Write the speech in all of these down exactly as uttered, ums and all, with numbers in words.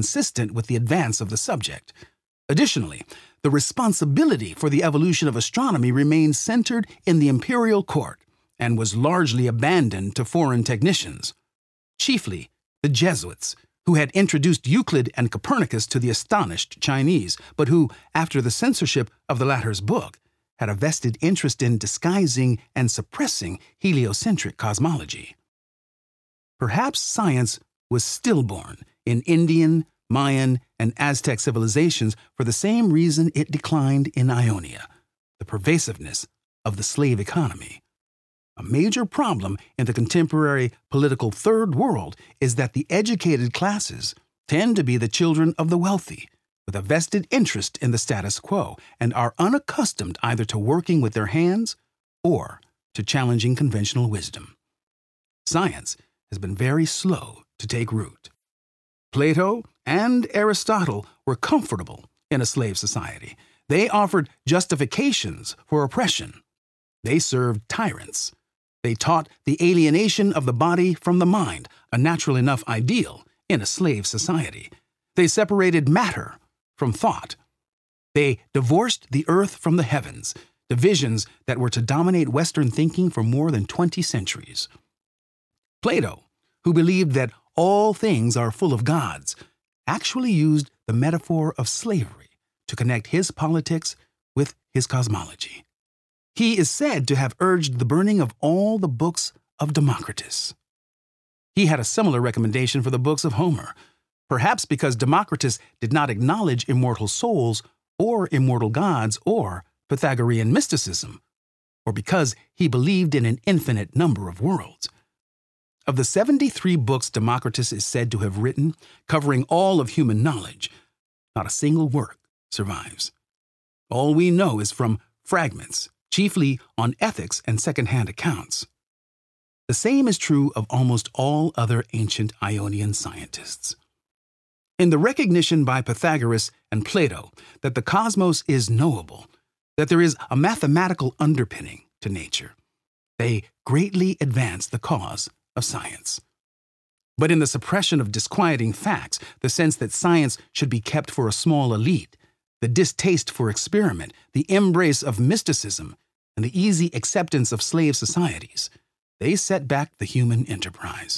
consistent with the advance of the subject. Additionally, the responsibility for the evolution of astronomy remained centered in the imperial court and was largely abandoned to foreign technicians, chiefly the Jesuits, who had introduced Euclid and Copernicus to the astonished Chinese, but who, after the censorship of the latter's book, had a vested interest in disguising and suppressing heliocentric cosmology. Perhaps science was stillborn in Indian, Mayan, and Aztec civilizations for the same reason it declined in Ionia, the pervasiveness of the slave economy. A major problem in the contemporary political Third World is that the educated classes tend to be the children of the wealthy, with a vested interest in the status quo, and are unaccustomed either to working with their hands or to challenging conventional wisdom. Science has been very slow to take root. Plato and Aristotle were comfortable in a slave society. They offered justifications for oppression. They served tyrants. They taught the alienation of the body from the mind, a natural enough ideal in a slave society. They separated matter from thought. They divorced the earth from the heavens, divisions that were to dominate Western thinking for more than twenty centuries. Plato, who believed that all things are full of gods, actually used the metaphor of slavery to connect his politics with his cosmology. He is said to have urged the burning of all the books of Democritus. He had a similar recommendation for the books of Homer, perhaps because Democritus did not acknowledge immortal souls or immortal gods or Pythagorean mysticism, or because he believed in an infinite number of worlds. Of the seventy-three books Democritus is said to have written, covering all of human knowledge, not a single work survives. All we know is from fragments, chiefly on ethics and second-hand accounts. The same is true of almost all other ancient Ionian scientists. In the recognition by Pythagoras and Plato that the cosmos is knowable, that there is a mathematical underpinning to nature, they greatly advance the cause of science. But in the suppression of disquieting facts, the sense that science should be kept for a small elite, the distaste for experiment, the embrace of mysticism, and the easy acceptance of slave societies, they set back the human enterprise.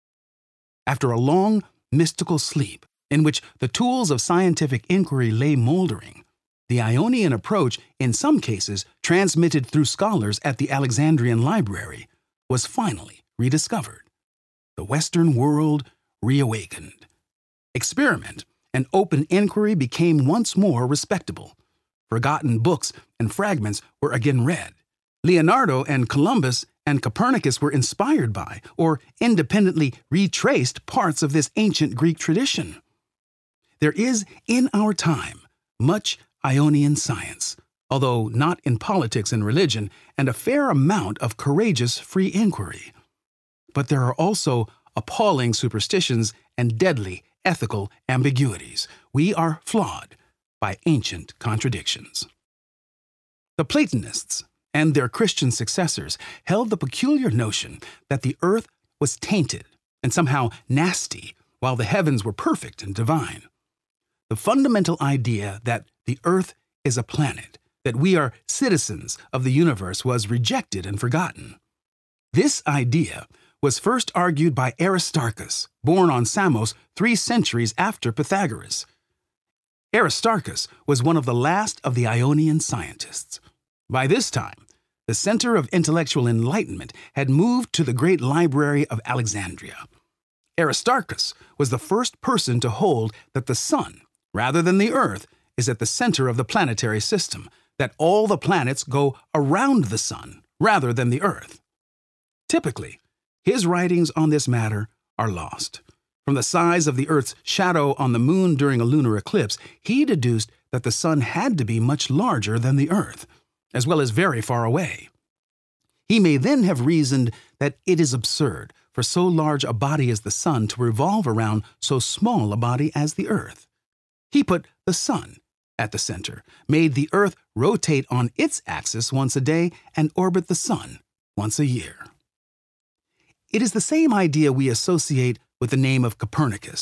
After a long, mystical sleep, in which the tools of scientific inquiry lay moldering, the Ionian approach, in some cases transmitted through scholars at the Alexandrian Library, was finally rediscovered. The Western world reawakened. Experiment and open inquiry became once more respectable. Forgotten books and fragments were again read. Leonardo and Columbus and Copernicus were inspired by or independently retraced parts of this ancient Greek tradition. There is, in our time, much Ionian science, although not in politics and religion, and a fair amount of courageous free inquiry. But there are also appalling superstitions and deadly ethical ambiguities. We are flawed by ancient contradictions. The Platonists and their Christian successors held the peculiar notion that the earth was tainted and somehow nasty, while the heavens were perfect and divine. The fundamental idea that the earth is a planet, that we are citizens of the universe, was rejected and forgotten. This idea was first argued by Aristarchus, born on Samos three centuries after Pythagoras. Aristarchus was one of the last of the Ionian scientists. By this time, the center of intellectual enlightenment had moved to the great library of Alexandria. Aristarchus was the first person to hold that the sun, rather than the earth, is at the center of the planetary system, that all the planets go around the sun rather than the earth. Typically, his writings on this matter are lost. From the size of the Earth's shadow on the moon during a lunar eclipse, he deduced that the sun had to be much larger than the Earth, as well as very far away. He may then have reasoned that it is absurd for so large a body as the sun to revolve around so small a body as the Earth. He put the sun at the center, made the Earth rotate on its axis once a day, and orbit the sun once a year. It is the same idea we associate with the name of Copernicus,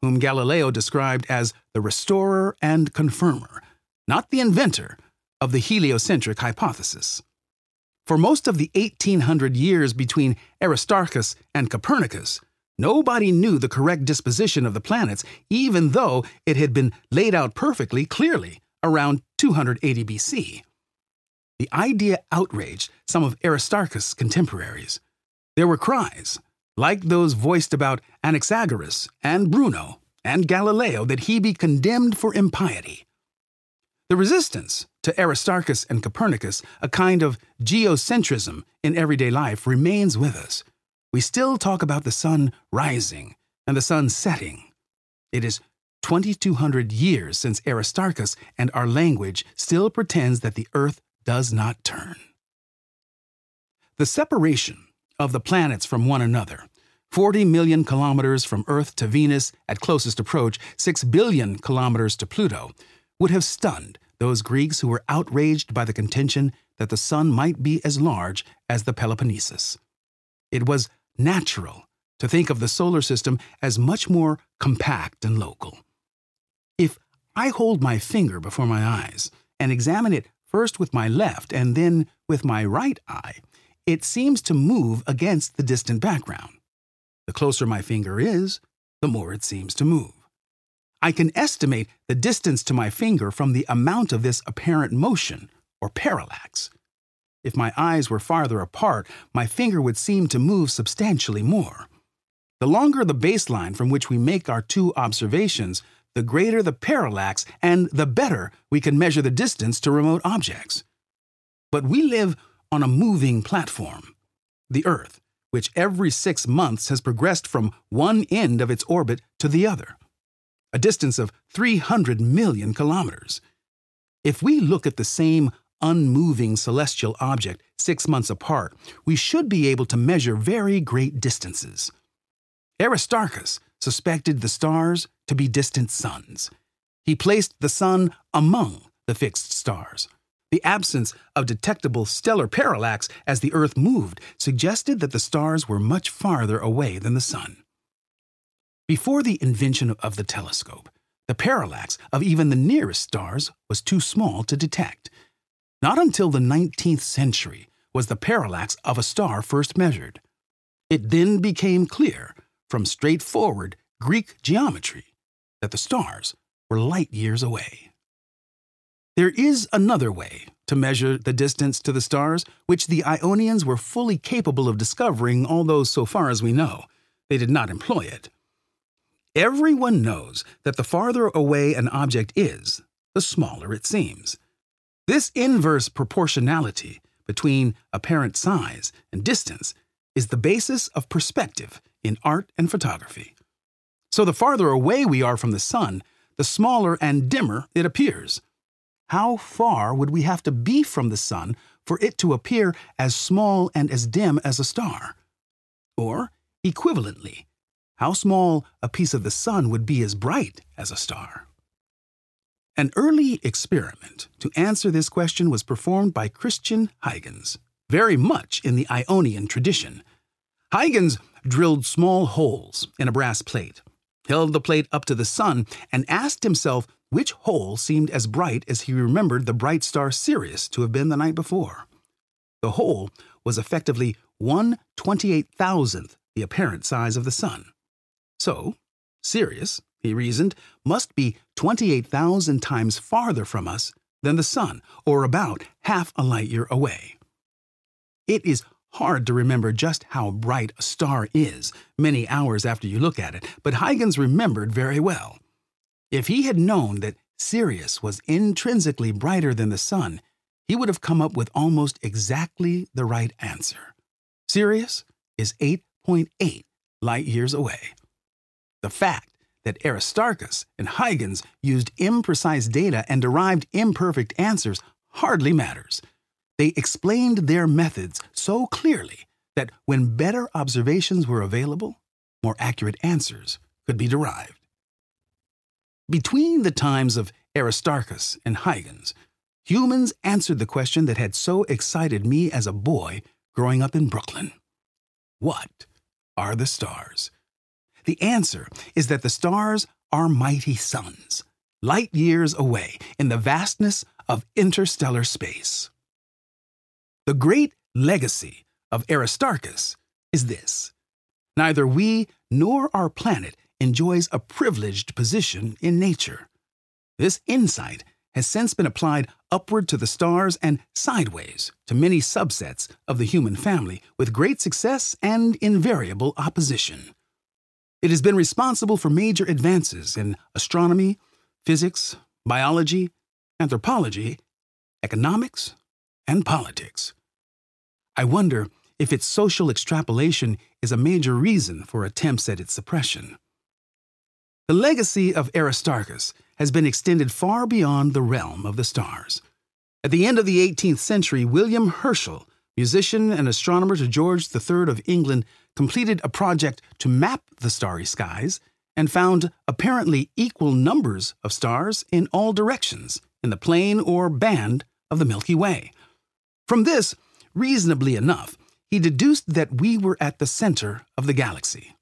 whom Galileo described as the restorer and confirmer, not the inventor, of the heliocentric hypothesis. For most of the eighteen hundred years between Aristarchus and Copernicus, nobody knew the correct disposition of the planets, even though it had been laid out perfectly clearly around two hundred eighty B C. The idea outraged some of Aristarchus' contemporaries. There were cries, like those voiced about Anaxagoras and Bruno and Galileo, that he be condemned for impiety. The resistance to Aristarchus and Copernicus, a kind of geocentrism in everyday life, remains with us. We still talk about the sun rising and the sun setting. It is twenty-two hundred years since Aristarchus, and our language still pretends that the earth does not turn. The separation of the planets from one another, forty million kilometers from Earth to Venus at closest approach, six billion kilometers to Pluto, would have stunned those Greeks who were outraged by the contention that the sun might be as large as the Peloponnesus. It was natural to think of the solar system as much more compact and local. If I hold my finger before my eyes and examine it first with my left and then with my right eye, it seems to move against the distant background. The closer my finger is, the more it seems to move. I can estimate the distance to my finger from the amount of this apparent motion, or parallax. If my eyes were farther apart, my finger would seem to move substantially more. The longer the baseline from which we make our two observations, the greater the parallax and the better we can measure the distance to remote objects. But we live on a moving platform, the Earth, which every six months has progressed from one end of its orbit to the other, a distance of three hundred million kilometers. If we look at the same unmoving celestial object six months apart, we should be able to measure very great distances. Aristarchus suspected the stars to be distant suns. He placed the sun among the fixed stars. The absence of detectable stellar parallax as the Earth moved suggested that the stars were much farther away than the sun. Before the invention of the telescope, the parallax of even the nearest stars was too small to detect. Not until the nineteenth century was the parallax of a star first measured. It then became clear from straightforward Greek geometry that the stars were light years away. There is another way to measure the distance to the stars, which the Ionians were fully capable of discovering, although so far as we know, they did not employ it. Everyone knows that the farther away an object is, the smaller it seems. This inverse proportionality between apparent size and distance is the basis of perspective in art and photography. So the farther away we are from the sun, the smaller and dimmer it appears. How far would we have to be from the sun for it to appear as small and as dim as a star? Or, equivalently, how small a piece of the sun would be as bright as a star? An early experiment to answer this question was performed by Christian Huygens, very much in the Ionian tradition. Huygens drilled small holes in a brass plate, held the plate up to the sun, and asked himself which hole seemed as bright as he remembered the bright star Sirius to have been the night before. The hole was effectively one twenty-eight thousandth the apparent size of the sun. So, Sirius, he reasoned, must be twenty-eight thousand times farther from us than the sun, or about half a light year away. It is hard to remember just how bright a star is many hours after you look at it, but Huygens remembered very well. If he had known that Sirius was intrinsically brighter than the sun, he would have come up with almost exactly the right answer. Sirius is eight point eight light years away. The fact that Aristarchus and Huygens used imprecise data and derived imperfect answers hardly matters. They explained their methods so clearly that when better observations were available, more accurate answers could be derived. Between the times of Aristarchus and Huygens, humans answered the question that had so excited me as a boy growing up in Brooklyn. What are the stars? The answer is that the stars are mighty suns, light years away in the vastness of interstellar space. The great legacy of Aristarchus is this: neither we nor our planet enjoys a privileged position in nature. This insight has since been applied upward to the stars and sideways to many subsets of the human family with great success and invariable opposition. It has been responsible for major advances in astronomy, physics, biology, anthropology, economics, and politics. I wonder if its social extrapolation is a major reason for attempts at its suppression. The legacy of Aristarchus has been extended far beyond the realm of the stars. At the end of the eighteenth century, William Herschel, musician and astronomer to George the Third of England, completed a project to map the starry skies and found apparently equal numbers of stars in all directions in the plane or band of the Milky Way. From this, reasonably enough, he deduced that we were at the center of the galaxy.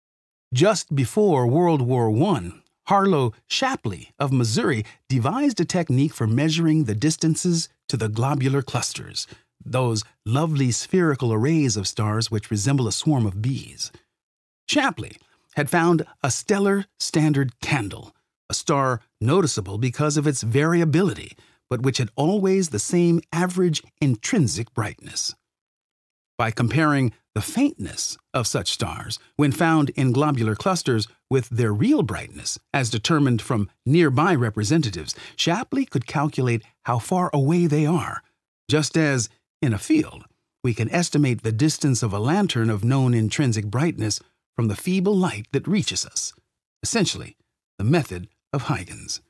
Just before World War One, Harlow Shapley of Missouri devised a technique for measuring the distances to the globular clusters, those lovely spherical arrays of stars which resemble a swarm of bees. Shapley had found a stellar standard candle, a star noticeable because of its variability, but which had always the same average intrinsic brightness. By comparing the faintness of such stars when found in globular clusters with their real brightness, as determined from nearby representatives, Shapley could calculate how far away they are, just as, in a field, we can estimate the distance of a lantern of known intrinsic brightness from the feeble light that reaches us, essentially the method of Huygens.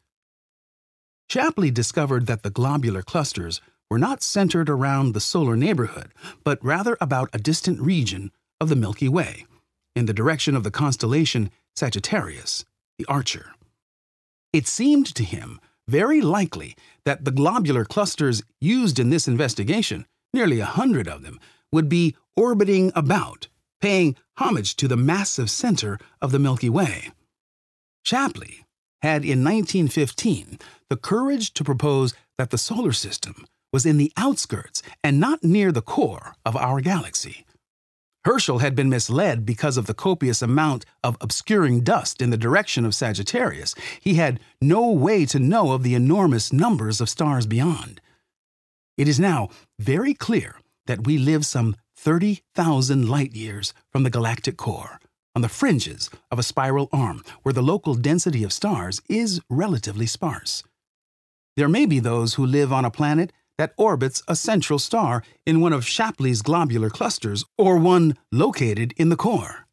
Shapley discovered that the globular clusters were not centered around the solar neighborhood, but rather about a distant region of the Milky Way, in the direction of the constellation Sagittarius, the Archer. It seemed to him very likely that the globular clusters used in this investigation, nearly a hundred of them, would be orbiting about, paying homage to the massive center of the Milky Way. Shapley had in nineteen fifteen the courage to propose that the solar system was in the outskirts and not near the core of our galaxy. Herschel had been misled because of the copious amount of obscuring dust in the direction of Sagittarius. He had no way to know of the enormous numbers of stars beyond. It is now very clear that we live some thirty thousand light years from the galactic core, on the fringes of a spiral arm where the local density of stars is relatively sparse. There may be those who live on a planet that orbits a central star in one of Shapley's globular clusters or one located in the core.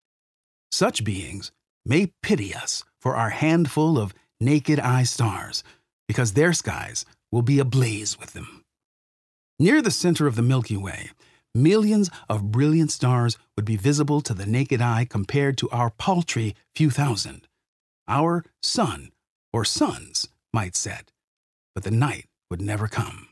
Such beings may pity us for our handful of naked-eye stars, because their skies will be ablaze with them. Near the center of the Milky Way, millions of brilliant stars would be visible to the naked eye compared to our paltry few thousand. Our sun, or suns, might set, but the night would never come.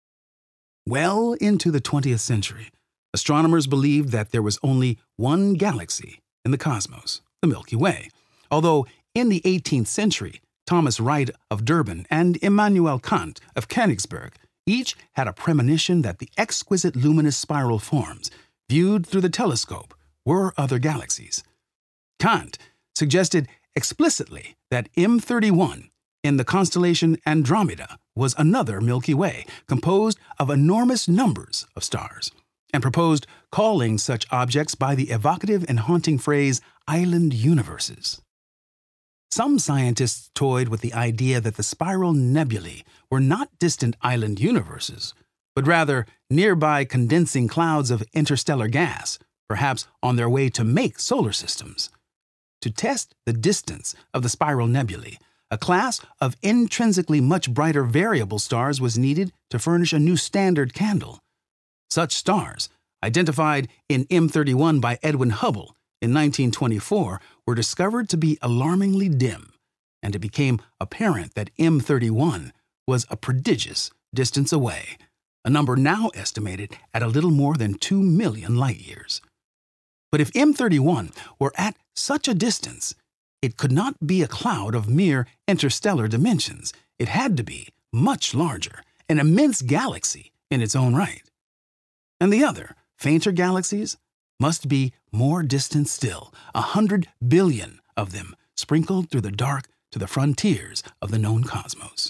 Well into the twentieth century, astronomers believed that there was only one galaxy in the cosmos, the Milky Way, although in the eighteenth century, Thomas Wright of Durban and Immanuel Kant of Königsberg each had a premonition that the exquisite luminous spiral forms, viewed through the telescope, were other galaxies. Kant suggested explicitly that M thirty-one in the constellation Andromeda was another Milky Way composed of enormous numbers of stars, and proposed calling such objects by the evocative and haunting phrase island universes. Some scientists toyed with the idea that the spiral nebulae were not distant island universes, but rather nearby condensing clouds of interstellar gas, perhaps on their way to make solar systems. To test the distance of the spiral nebulae, a class of intrinsically much brighter variable stars was needed to furnish a new standard candle. Such stars, identified in M thirty-one by Edwin Hubble in nineteen twenty-four, were discovered to be alarmingly dim, and it became apparent that M thirty-one was a prodigious distance away, a number now estimated at a little more than two million light-years. But if M thirty-one were at such a distance, it could not be a cloud of mere interstellar dimensions. It had to be much larger, an immense galaxy in its own right. And the other, fainter galaxies, must be more distant still, a hundred billion of them sprinkled through the dark to the frontiers of the known cosmos.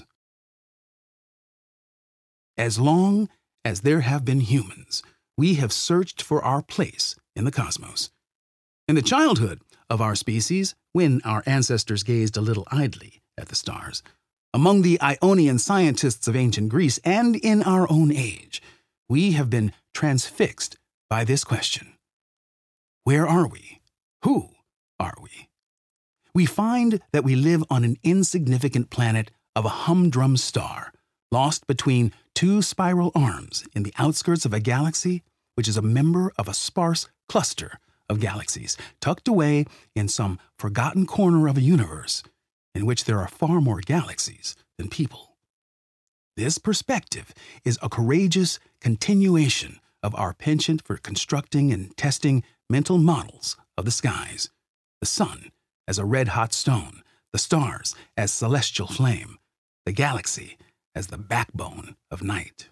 As long as there have been humans, we have searched for our place in the cosmos. In the childhood of our species, when our ancestors gazed a little idly at the stars, among the Ionian scientists of ancient Greece, and in our own age, we have been transfixed by this question: where are we? Who are we? We find that we live on an insignificant planet of a humdrum star, lost between two spiral arms in the outskirts of a galaxy which is a member of a sparse cluster of galaxies, tucked away in some forgotten corner of a universe in which there are far more galaxies than people. This perspective is a courageous continuation of our penchant for constructing and testing mental models of the skies, the sun as a red-hot stone, the stars as celestial flame, the galaxy as the backbone of night.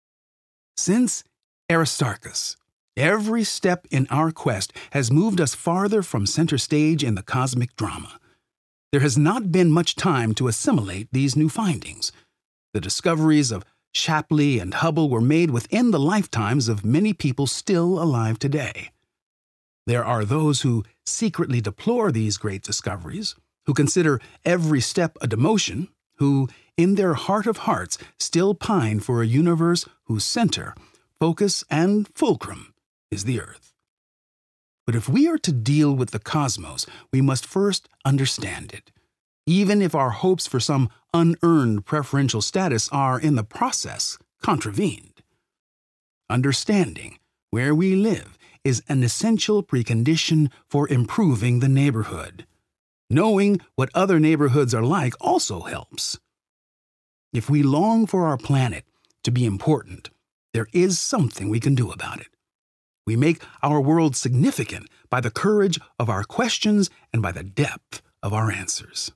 Since Aristarchus, every step in our quest has moved us farther from center stage in the cosmic drama. There has not been much time to assimilate these new findings. The discoveries of Shapley and Hubble were made within the lifetimes of many people still alive today. There are those who secretly deplore these great discoveries, who consider every step a demotion, who, in their heart of hearts, still pine for a universe whose center, focus, and fulcrum is the Earth. But if we are to deal with the cosmos, we must first understand it, even if our hopes for some unearned preferential status are in the process contravened. Understanding where we live is an essential precondition for improving the neighborhood. Knowing what other neighborhoods are like also helps. If we long for our planet to be important, there is something we can do about it. We make our world significant by the courage of our questions and by the depth of our answers.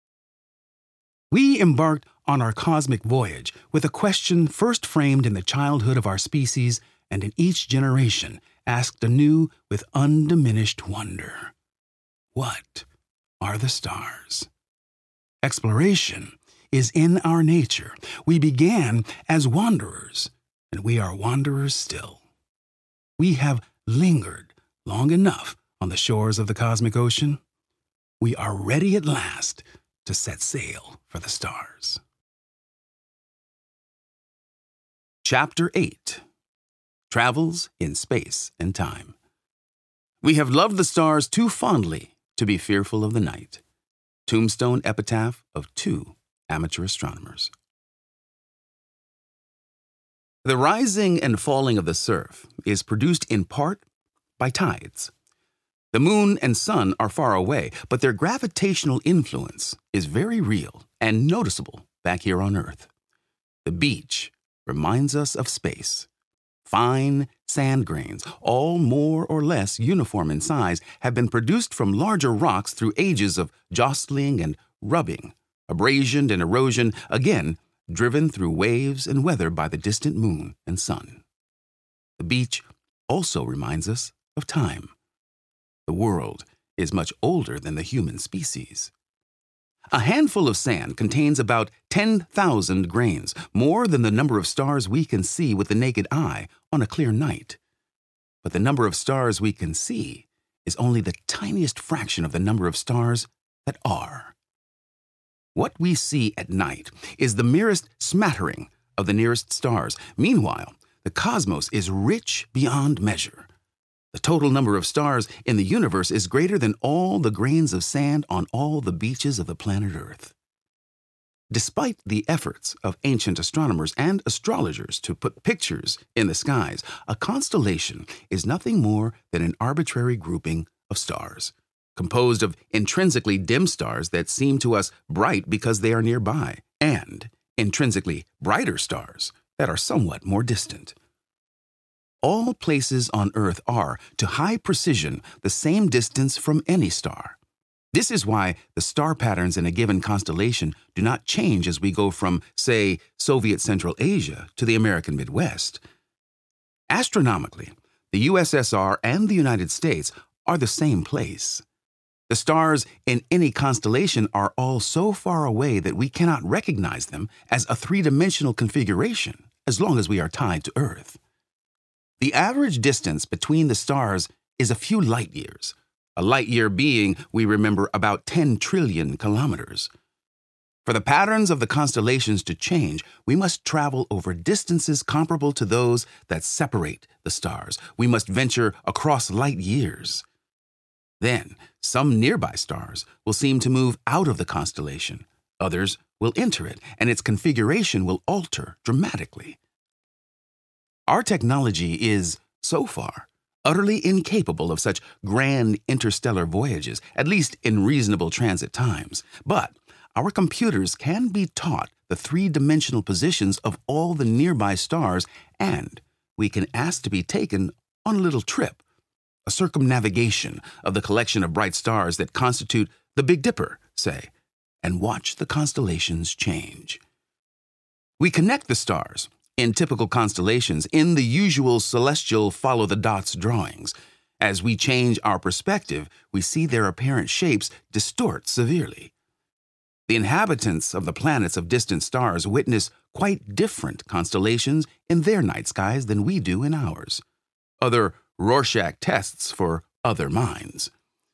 We embarked on our cosmic voyage with a question first framed in the childhood of our species and in each generation asked anew with undiminished wonder. What are the stars? Exploration is in our nature. We began as wanderers, and we are wanderers still. We have lingered long enough on the shores of the cosmic ocean. We are ready at last to set sail for the stars. Chapter eight. Travels in Space and Time. We have loved the stars too fondly to be fearful of the night. Tombstone epitaph of two amateur astronomers. The rising and falling of the surf is produced in part by tides. The moon and sun are far away, but their gravitational influence is very real and noticeable back here on Earth. The beach reminds us of space. Fine sand grains, all more or less uniform in size, have been produced from larger rocks through ages of jostling and rubbing, abrasion and erosion, again driven through waves and weather by the distant moon and sun. The beach also reminds us of time. The world is much older than the human species. A handful of sand contains about ten thousand grains, more than the number of stars we can see with the naked eye on a clear night. But the number of stars we can see is only the tiniest fraction of the number of stars that are. What we see at night is the merest smattering of the nearest stars. Meanwhile, the cosmos is rich beyond measure. The total number of stars in the universe is greater than all the grains of sand on all the beaches of the planet Earth. Despite the efforts of ancient astronomers and astrologers to put pictures in the skies, a constellation is nothing more than an arbitrary grouping of stars, composed of intrinsically dim stars that seem to us bright because they are nearby, and intrinsically brighter stars that are somewhat more distant. all places on Earth are, to high precision, the same distance from any star. This is why the star patterns in a given constellation do not change as we go from, say, Soviet Central Asia to the American Midwest. Astronomically, the U S S R and the United States are the same place. The stars in any constellation are all so far away that we cannot recognize them as a three-dimensional configuration as long as we are tied to Earth. The average distance between the stars is a few light years, a light year being, we remember, about ten trillion kilometers. For the patterns of the constellations to change, we must travel over distances comparable to those that separate the stars. We must venture across light years. Then, some nearby stars will seem to move out of the constellation. Others will enter it, and its configuration will alter dramatically. Our technology is, so far, utterly incapable of such grand interstellar voyages, at least in reasonable transit times. But our computers can be taught the three-dimensional positions of all the nearby stars, and we can ask to be taken on a little trip, a circumnavigation of the collection of bright stars that constitute the Big Dipper, say, and watch the constellations change. We connect the stars in typical constellations in the usual celestial follow-the-dots drawings. As we change our perspective, we see their apparent shapes distort severely. The inhabitants of the planets of distant stars witness quite different constellations in their night skies than we do in ours. Other Rorschach tests for other minds.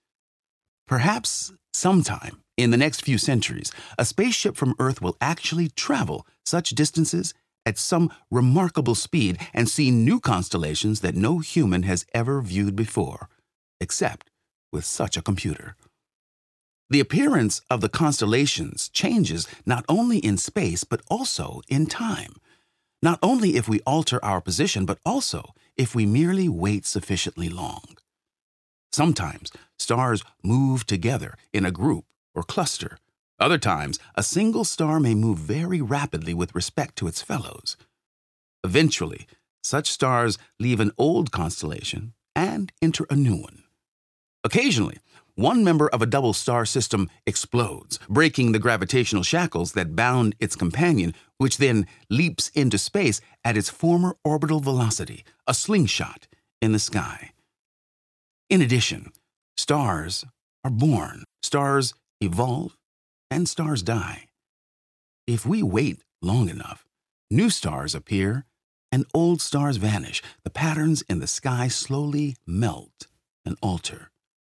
Perhaps sometime in the next few centuries, a spaceship from Earth will actually travel such distances at some remarkable speed and see new constellations that no human has ever viewed before, except with such a computer. The appearance of the constellations changes not only in space but also in time. Not only if we alter our position, but also if we merely wait sufficiently long. Sometimes stars move together in a group or cluster. Other times, a single star may move very rapidly with respect to its fellows. Eventually, such stars leave an old constellation and enter a new one. Occasionally, one member of a double star system explodes, breaking the gravitational shackles that bound its companion, which then leaps into space at its former orbital velocity, a slingshot in the sky. In addition, stars are born, stars evolve, and stars die. If we wait long enough, new stars appear and old stars vanish. The patterns in the sky slowly melt and alter.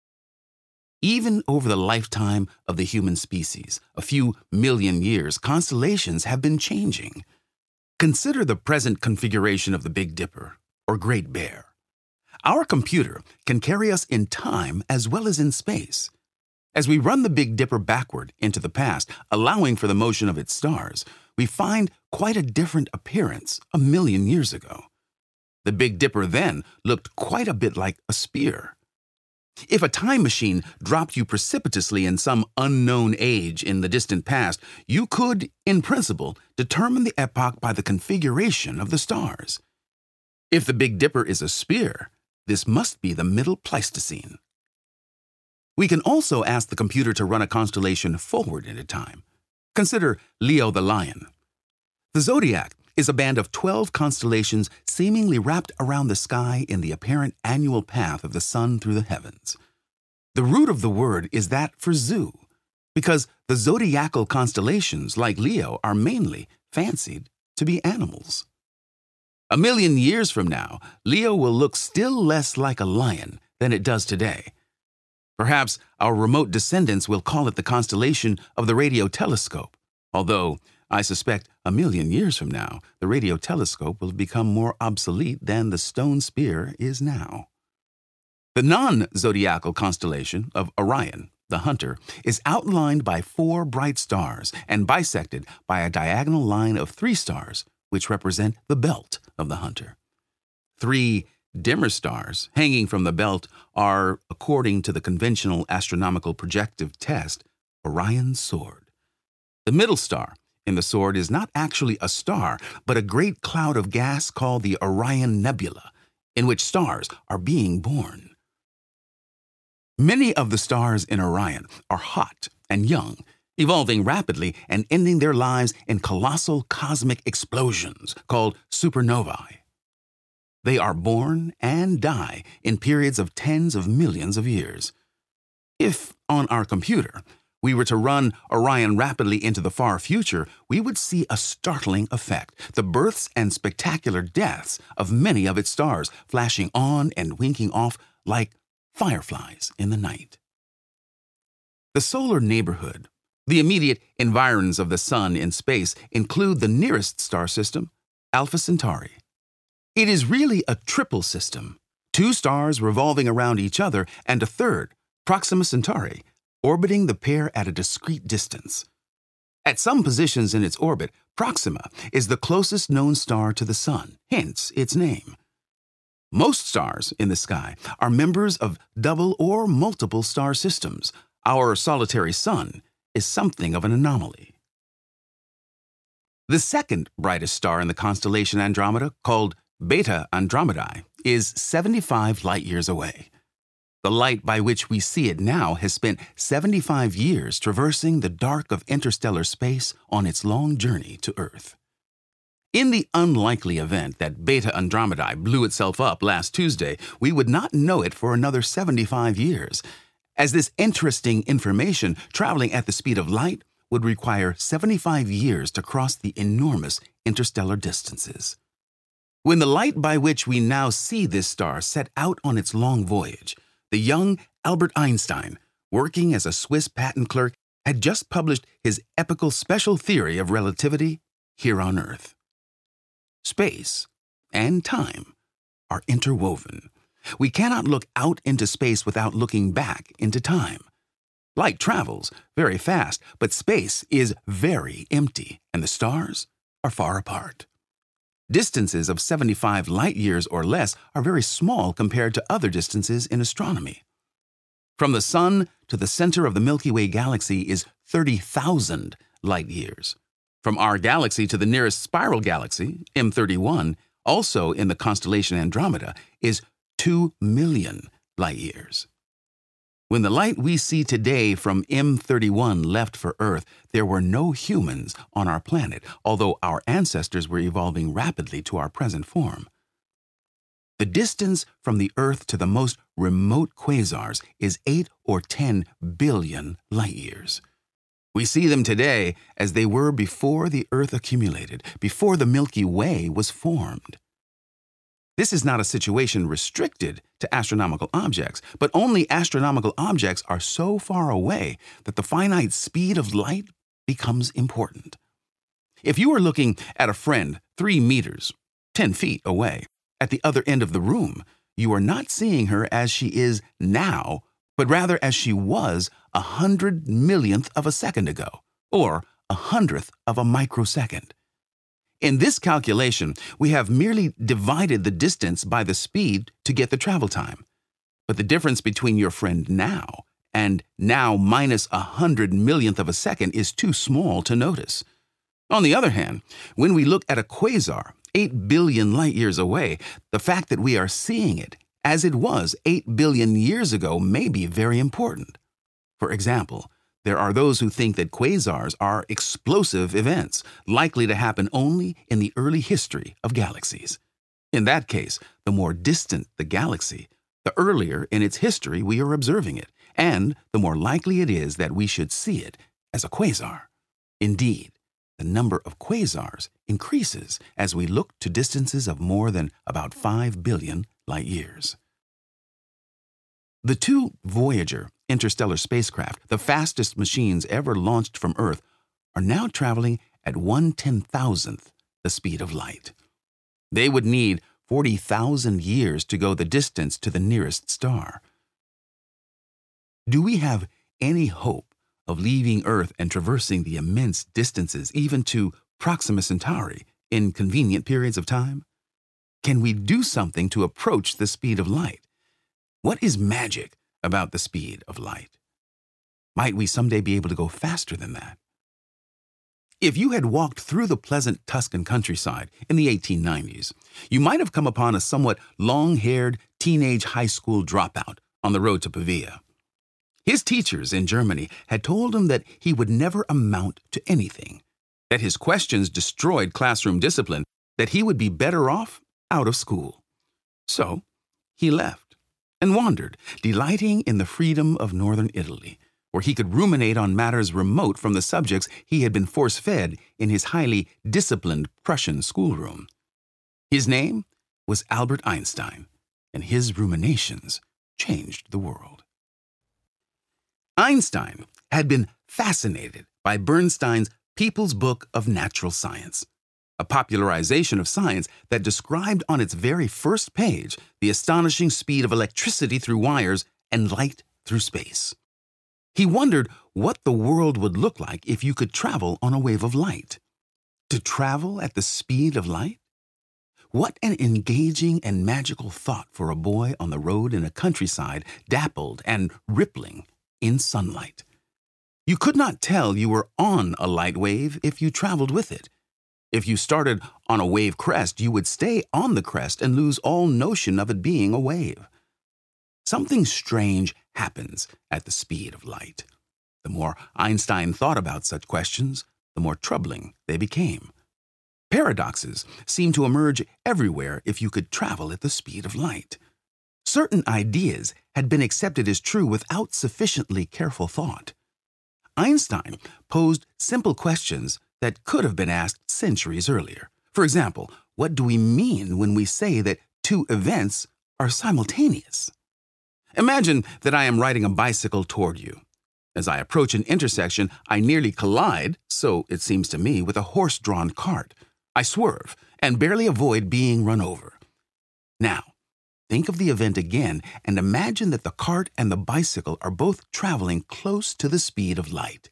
Even over the lifetime of the human species, a few million years, constellations have been changing. Consider the present configuration of the Big Dipper, or Great Bear. Our computer can carry us in time as well as in space. As we run the Big Dipper backward into the past, allowing for the motion of its stars, we find quite a different appearance a million years ago. The Big Dipper then looked quite a bit like a spear. If a time machine dropped you precipitously in some unknown age in the distant past, you could, in principle, determine the epoch by the configuration of the stars. If the Big Dipper is a spear, this must be the Middle Pleistocene. We can also ask the computer to run a constellation forward into time. Consider Leo the Lion. The zodiac is a band of twelve constellations seemingly wrapped around the sky in the apparent annual path of the sun through the heavens. The root of the word is that for zoo, because the zodiacal constellations, like Leo, are mainly fancied to be animals. A million years from now, Leo will look still less like a lion than it does today. Perhaps our remote descendants will call it the constellation of the radio telescope, although I suspect a million years from now, the radio telescope will become more obsolete than the stone spear is now. The non-zodiacal constellation of Orion, the Hunter, is outlined by four bright stars and bisected by a diagonal line of three stars, which represent the belt of the Hunter. Three dimmer stars hanging from the belt are, according to the conventional astronomical projective test, Orion's sword. The middle star in the sword is not actually a star, but a great cloud of gas called the Orion Nebula, in which stars are being born. Many of the stars in Orion are hot and young, evolving rapidly and ending their lives in colossal cosmic explosions called supernovae. They are born and die in periods of tens of millions of years. If, on our computer, we were to run Orion rapidly into the far future, we would see a startling effect: the births and spectacular deaths of many of its stars, flashing on and winking off like fireflies in the night. The solar neighborhood, the immediate environs of the Sun in space, include the nearest star system, Alpha Centauri. It is really a triple system, two stars revolving around each other, and a third, Proxima Centauri, orbiting the pair at a discrete distance. At some positions in its orbit, Proxima is the closest known star to the Sun, hence its name. Most stars in the sky are members of double or multiple star systems. Our solitary Sun is something of an anomaly. The second brightest star in the constellation Andromeda, called Beta Andromedae, is seventy-five light-years away. The light by which we see it now has spent seventy-five years traversing the dark of interstellar space on its long journey to Earth. In the unlikely event that Beta Andromedae blew itself up last Tuesday, we would not know it for another seventy-five years, as this interesting information traveling at the speed of light would require seventy-five years to cross the enormous interstellar distances. When the light by which we now see this star set out on its long voyage, the young Albert Einstein, working as a Swiss patent clerk, had just published his epical special theory of relativity here on Earth. Space and time are interwoven. We cannot look out into space without looking back into time. Light travels very fast, but space is very empty, and the stars are far apart. Distances of seventy-five light-years or less are very small compared to other distances in astronomy. From the Sun to the center of the Milky Way galaxy is thirty thousand light-years. From our galaxy to the nearest spiral galaxy, M thirty-one, also in the constellation Andromeda, is two million light-years. When the light we see today from M thirty-one left for Earth, there were no humans on our planet, although our ancestors were evolving rapidly to our present form. The distance from the Earth to the most remote quasars is eight or ten billion light-years. We see them today as they were before the Earth accumulated, before the Milky Way was formed. This is not a situation restricted to astronomical objects, but only astronomical objects are so far away that the finite speed of light becomes important. If you are looking at a friend three meters, ten feet away, at the other end of the room, you are not seeing her as she is now, but rather as she was a hundred millionth of a second ago, or a hundredth of a microsecond. In this calculation, we have merely divided the distance by the speed to get the travel time. But the difference between your friend now and now minus a hundred millionth of a second is too small to notice. On the other hand, when we look at a quasar eight billion light-years away, the fact that we are seeing it as it was eight billion years ago may be very important. For example, there are those who think that quasars are explosive events, likely to happen only in the early history of galaxies. In that case, the more distant the galaxy, the earlier in its history we are observing it, and the more likely it is that we should see it as a quasar. Indeed, the number of quasars increases as we look to distances of more than about five billion light-years. The two Voyager interstellar spacecraft, the fastest machines ever launched from Earth, are now traveling at one ten-thousandth the speed of light. They would need forty thousand years to go the distance to the nearest star. Do we have any hope of leaving Earth and traversing the immense distances, even to Proxima Centauri, in convenient periods of time? Can we do something to approach the speed of light? What is magic about the speed of light? Might we someday be able to go faster than that? If you had walked through the pleasant Tuscan countryside in the eighteen nineties, you might have come upon a somewhat long-haired teenage high school dropout on the road to Pavia. His teachers in Germany had told him that he would never amount to anything, that his questions destroyed classroom discipline, that he would be better off out of school. So he left and wandered, delighting in the freedom of northern Italy, where he could ruminate on matters remote from the subjects he had been force-fed in his highly disciplined Prussian schoolroom. His name was Albert Einstein, and his ruminations changed the world. Einstein had been fascinated by Bernstein's People's Book of Natural Science, a popularization of science that described on its very first page the astonishing speed of electricity through wires and light through space. He wondered what the world would look like if you could travel on a wave of light. To travel at the speed of light? What an engaging and magical thought for a boy on the road in a countryside dappled and rippling in sunlight. You could not tell you were on a light wave if you traveled with it. If you started on a wave crest, you would stay on the crest and lose all notion of it being a wave. Something strange happens at the speed of light. The more Einstein thought about such questions, the more troubling they became. Paradoxes seem to emerge everywhere if you could travel at the speed of light. Certain ideas had been accepted as true without sufficiently careful thought. Einstein posed simple questions that could have been asked centuries earlier. For example, what do we mean when we say that two events are simultaneous? Imagine that I am riding a bicycle toward you. As I approach an intersection, I nearly collide, so it seems to me, with a horse-drawn cart. I swerve and barely avoid being run over. Now, think of the event again and imagine that the cart and the bicycle are both traveling close to the speed of light.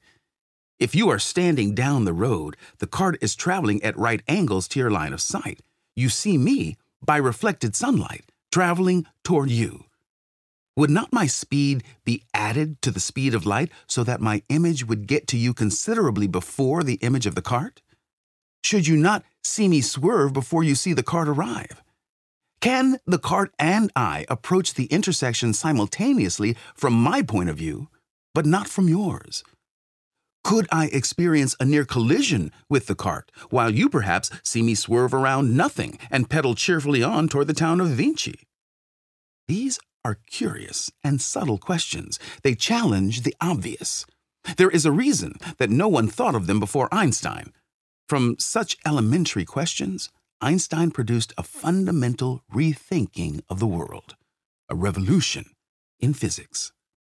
If you are standing down the road, the cart is traveling at right angles to your line of sight. You see me, by reflected sunlight, traveling toward you. Would not my speed be added to the speed of light so that my image would get to you considerably before the image of the cart? Should you not see me swerve before you see the cart arrive? Can the cart and I approach the intersection simultaneously from my point of view, but not from yours? Could I experience a near collision with the cart, while you perhaps see me swerve around nothing and pedal cheerfully on toward the town of Vinci? These are curious and subtle questions. They challenge the obvious. There is a reason that no one thought of them before Einstein. From such elementary questions, Einstein produced a fundamental rethinking of the world, a revolution in physics.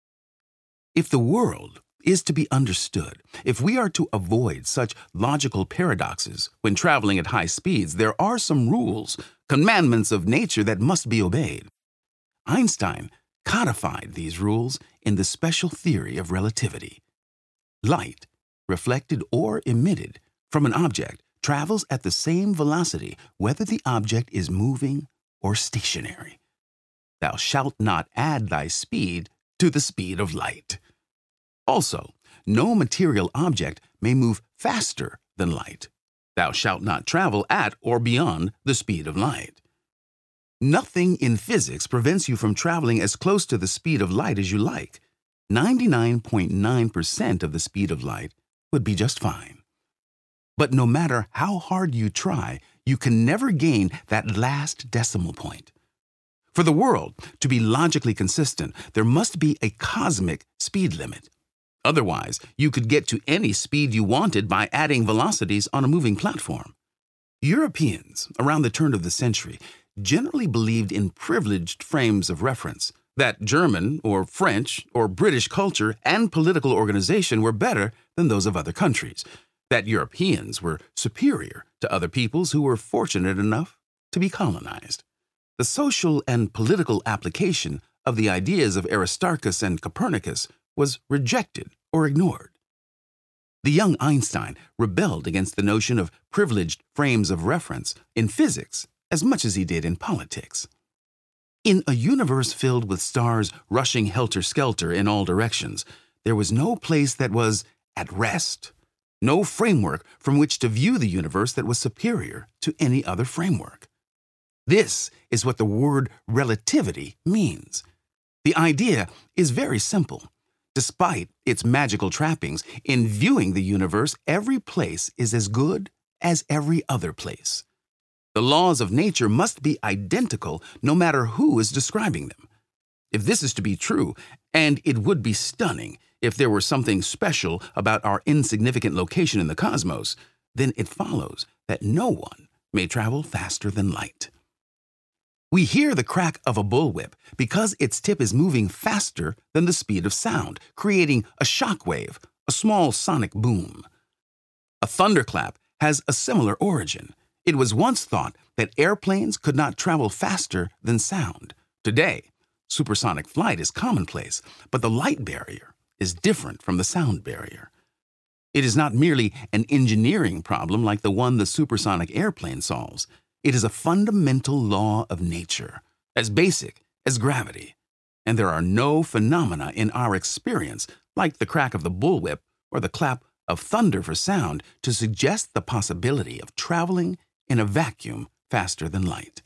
If the world is to be understood, if we are to avoid such logical paradoxes when traveling at high speeds, there are some rules, commandments of nature that must be obeyed. Einstein codified these rules in the special theory of relativity. Light, reflected or emitted from an object, travels at the same velocity whether the object is moving or stationary. Thou shalt not add thy speed to the speed of light. Also, no material object may move faster than light. Thou shalt not travel at or beyond the speed of light. Nothing in physics prevents you from traveling as close to the speed of light as you like. ninety-nine point nine percent of the speed of light would be just fine. But no matter how hard you try, you can never gain that last decimal point. For the world to be logically consistent, there must be a cosmic speed limit. Otherwise, you could get to any speed you wanted by adding velocities on a moving platform. Europeans, around the turn of the century, generally believed in privileged frames of reference, that German or French or British culture and political organization were better than those of other countries, that Europeans were superior to other peoples who were fortunate enough to be colonized. The social and political application of the ideas of Aristarchus and Copernicus was rejected or ignored. The young Einstein rebelled against the notion of privileged frames of reference in physics as much as he did in politics. In a universe filled with stars rushing helter-skelter in all directions, there was no place that was at rest, no framework from which to view the universe that was superior to any other framework. This is what the word relativity means. The idea is very simple. Despite its magical trappings, in viewing the universe, every place is as good as every other place. The laws of nature must be identical no matter who is describing them. If this is to be true, and it would be stunning if there were something special about our insignificant location in the cosmos, then it follows that no one may travel faster than light. We hear the crack of a bullwhip because its tip is moving faster than the speed of sound, creating a shock wave, a small sonic boom. A thunderclap has a similar origin. It was once thought that airplanes could not travel faster than sound. Today, supersonic flight is commonplace, but the light barrier is different from the sound barrier. It is not merely an engineering problem like the one the supersonic airplane solves. It is a fundamental law of nature, as basic as gravity, and there are no phenomena in our experience, like the crack of the bullwhip or the clap of thunder for sound, to suggest the possibility of traveling in a vacuum faster than light.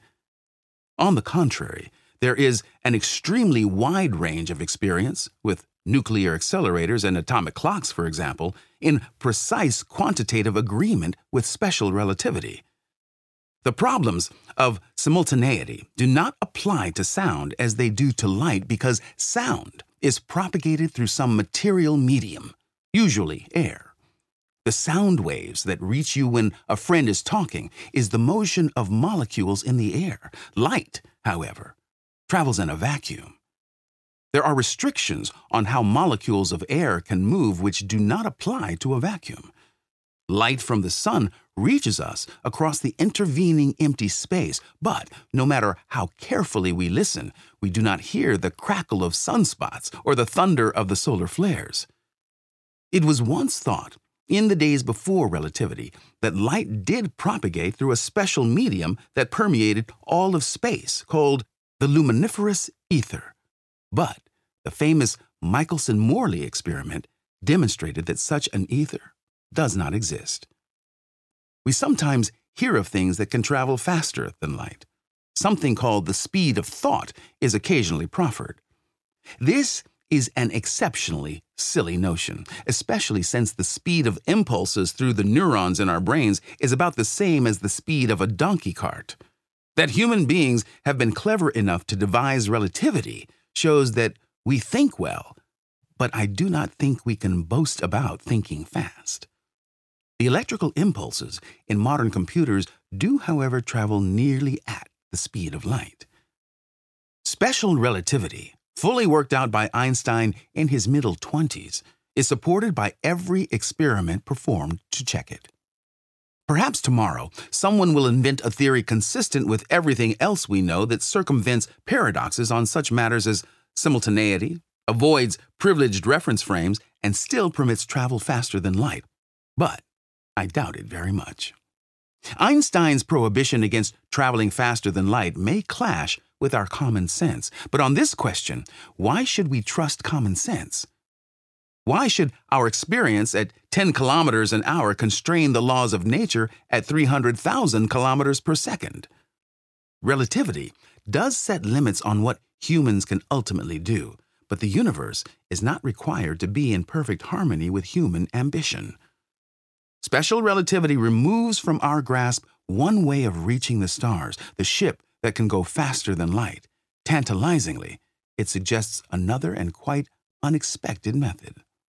On the contrary, there is an extremely wide range of experience, with nuclear accelerators and atomic clocks, for example, in precise quantitative agreement with special relativity. The problems of simultaneity do not apply to sound as they do to light because sound is propagated through some material medium, usually air. The sound waves that reach you when a friend is talking is the motion of molecules in the air. Light, however, travels in a vacuum. There are restrictions on how molecules of air can move which do not apply to a vacuum. Light from the sun reaches us across the intervening empty space, but no matter how carefully we listen, we do not hear the crackle of sunspots or the thunder of the solar flares. It was once thought, in the days before relativity, that light did propagate through a special medium that permeated all of space, called the luminiferous ether. But the famous Michelson-Morley experiment demonstrated that such an ether does not exist. We sometimes hear of things that can travel faster than light. Something called the speed of thought is occasionally proffered. This is an exceptionally silly notion, especially since the speed of impulses through the neurons in our brains is about the same as the speed of a donkey cart. That human beings have been clever enough to devise relativity shows that we think well, but I do not think we can boast about thinking fast. The electrical impulses in modern computers do, however, travel nearly at the speed of light. Special relativity, fully worked out by Einstein in his middle twenties, is supported by every experiment performed to check it. Perhaps tomorrow, someone will invent a theory consistent with everything else we know that circumvents paradoxes on such matters as simultaneity, avoids privileged reference frames, and still permits travel faster than light. But I doubt it very much. Einstein's prohibition against traveling faster than light may clash with our common sense, but on this question, why should we trust common sense? Why should our experience at ten kilometers an hour constrain the laws of nature at three hundred thousand kilometers per second? Relativity does set limits on what humans can ultimately do, but the universe is not required to be in perfect harmony with human ambition. Special relativity removes from our grasp one way of reaching the stars, the ship that can go faster than light. Tantalizingly, it suggests another and quite unexpected method.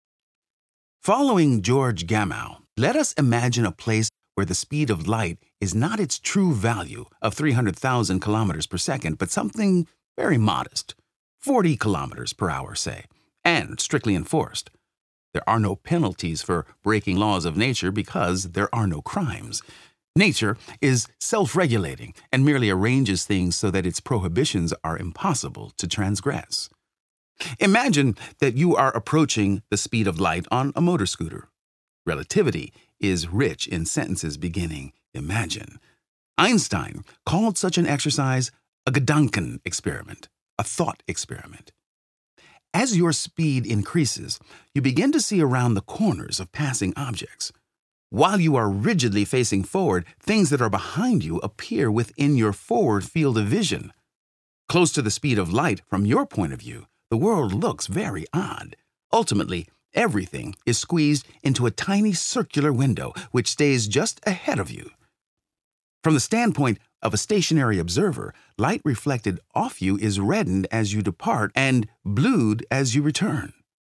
Following George Gamow, let us imagine a place where the speed of light is not its true value of three hundred thousand kilometers per second, but something very modest, forty kilometers per hour, say, and strictly enforced. There are no penalties for breaking laws of nature because there are no crimes. Nature is self-regulating and merely arranges things so that its prohibitions are impossible to transgress. Imagine that you are approaching the speed of light on a motor scooter. Relativity is rich in sentences beginning imagine. Einstein called such an exercise a Gedanken experiment, a thought experiment. As your speed increases, you begin to see around the corners of passing objects. While you are rigidly facing forward, things that are behind you appear within your forward field of vision. Close to the speed of light, from your point of view, the world looks very odd. Ultimately, everything is squeezed into a tiny circular window which stays just ahead of you. From the standpoint of a stationary observer, light reflected off you is reddened as you depart and blued as you return.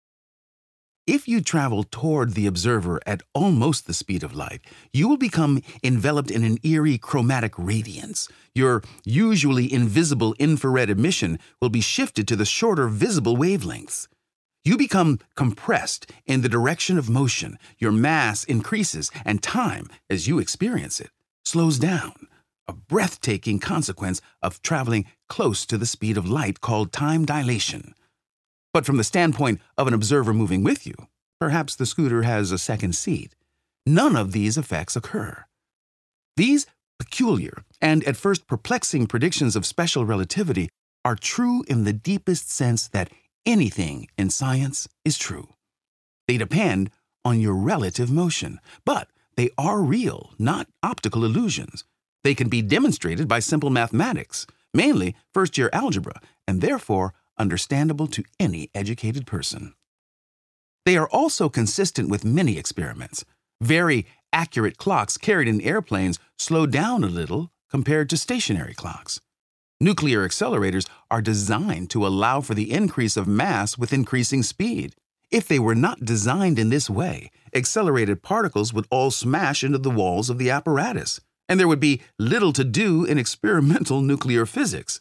If you travel toward the observer at almost the speed of light, you will become enveloped in an eerie chromatic radiance. Your usually invisible infrared emission will be shifted to the shorter visible wavelengths. You become compressed in the direction of motion. Your mass increases, and time, as you experience it, slows down, a breathtaking consequence of traveling close to the speed of light called time dilation. But from the standpoint of an observer moving with you, perhaps the scooter has a second seat. None of these effects occur. These peculiar and at first perplexing predictions of special relativity are true in the deepest sense that anything in science is true. They depend on your relative motion, but they are real, not optical illusions. They can be demonstrated by simple mathematics, mainly first-year algebra, and therefore understandable to any educated person. They are also consistent with many experiments. Very accurate clocks carried in airplanes slow down a little compared to stationary clocks. Nuclear accelerators are designed to allow for the increase of mass with increasing speed. If they were not designed in this way, accelerated particles would all smash into the walls of the apparatus, and there would be little to do in experimental nuclear physics.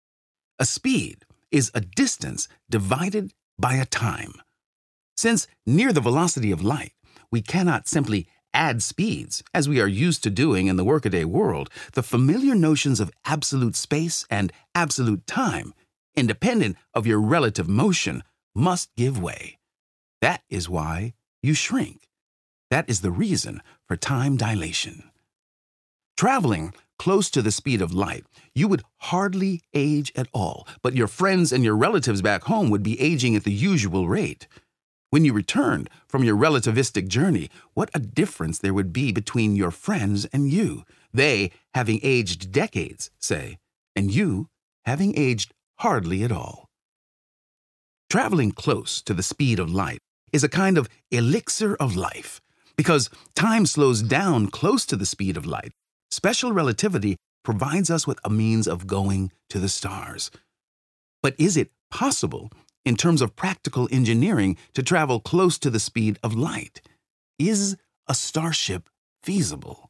A speed is a distance divided by a time. Since near the velocity of light, we cannot simply add speeds, as we are used to doing in the workaday world, the familiar notions of absolute space and absolute time, independent of your relative motion, must give way. That is why you shrink. That is the reason for time dilation. Traveling close to the speed of light, you would hardly age at all, but your friends and your relatives back home would be aging at the usual rate. When you returned from your relativistic journey, what a difference there would be between your friends and you, they having aged decades, say, and you having aged hardly at all. Traveling close to the speed of light is a kind of elixir of life. Because time slows down close to the speed of light, special relativity provides us with a means of going to the stars. But is it possible, in terms of practical engineering, to travel close to the speed of light? Is a starship feasible?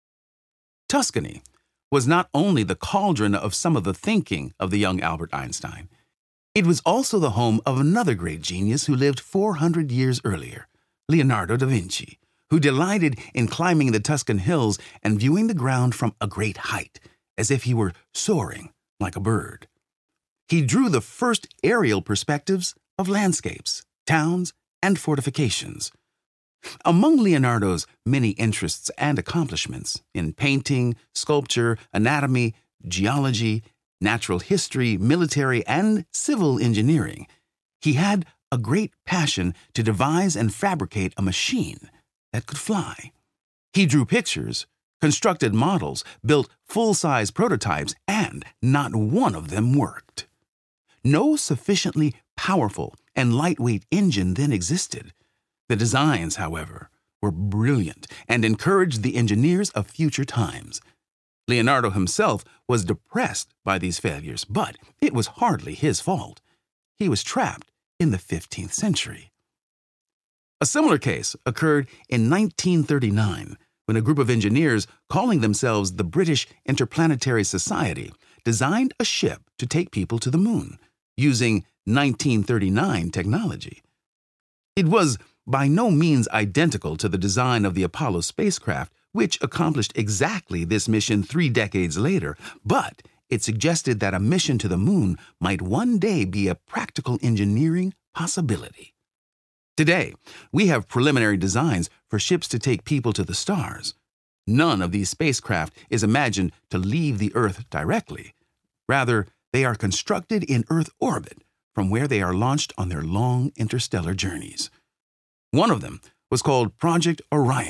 Tuscany was not only the cauldron of some of the thinking of the young Albert Einstein, it was also the home of another great genius who lived four hundred years earlier, Leonardo da Vinci, who delighted in climbing the Tuscan hills and viewing the ground from a great height, as if he were soaring like a bird. He drew the first aerial perspectives of landscapes, towns, and fortifications. Among Leonardo's many interests and accomplishments in painting, sculpture, anatomy, geology, natural history, military, and civil engineering, he had a great passion to devise and fabricate a machine that could fly. He drew pictures, constructed models, built full-size prototypes, and not one of them worked. No sufficiently powerful and lightweight engine then existed. The designs, however, were brilliant and encouraged the engineers of future times. Leonardo himself was depressed by these failures, but it was hardly his fault. He was trapped in the fifteenth century. A similar case occurred in nineteen thirty-nine, when a group of engineers, calling themselves the British Interplanetary Society, designed a ship to take people to the moon, using nineteen thirty-nine technology. It was by no means identical to the design of the Apollo spacecraft, which accomplished exactly this mission three decades later, but it suggested that a mission to the moon might one day be a practical engineering possibility. Today, we have preliminary designs for ships to take people to the stars. None of these spacecraft is imagined to leave the Earth directly. Rather, they are constructed in Earth orbit, from where they are launched on their long interstellar journeys. One of them was called Project Orion,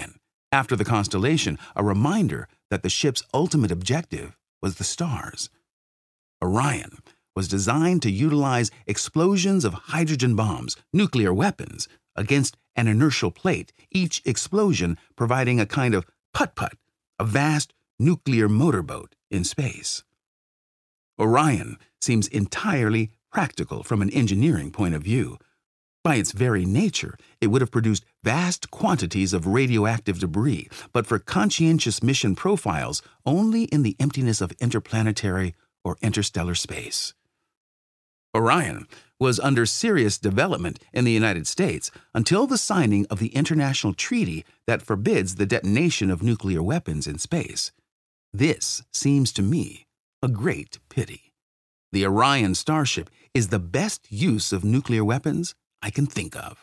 After the constellation, a reminder that the ship's ultimate objective was the stars. Orion was designed to utilize explosions of hydrogen bombs, nuclear weapons, against an inertial plate, each explosion providing a kind of putt-putt, a vast nuclear motorboat in space. Orion seems entirely practical from an engineering point of view. By its very nature, it would have produced vast quantities of radioactive debris, but for conscientious mission profiles only in the emptiness of interplanetary or interstellar space. Orion was under serious development in the United States until the signing of the international treaty that forbids the detonation of nuclear weapons in space. This seems to me a great pity. The Orion starship is the best use of nuclear weapons I can think of.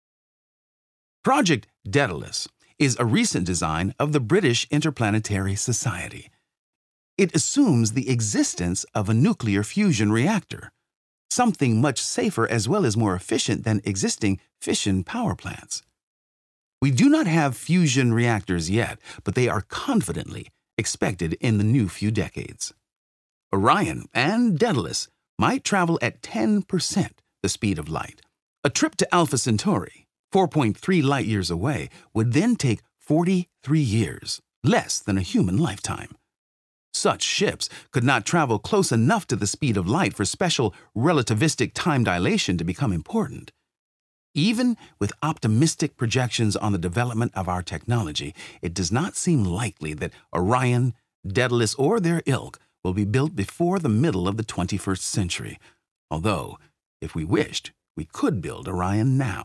Project Daedalus is a recent design of the British Interplanetary Society. It assumes the existence of a nuclear fusion reactor, something much safer as well as more efficient than existing fission power plants. We do not have fusion reactors yet, but they are confidently expected in the new few decades. Orion and Daedalus might travel at ten percent the speed of light. A trip to Alpha Centauri, four point three light-years away, would then take forty-three years, less than a human lifetime. Such ships could not travel close enough to the speed of light for special relativistic time dilation to become important. Even with optimistic projections on the development of our technology, it does not seem likely that Orion, Daedalus, or their ilk will be built before the middle of the twenty-first century, although, if we wished, we could build Orion now.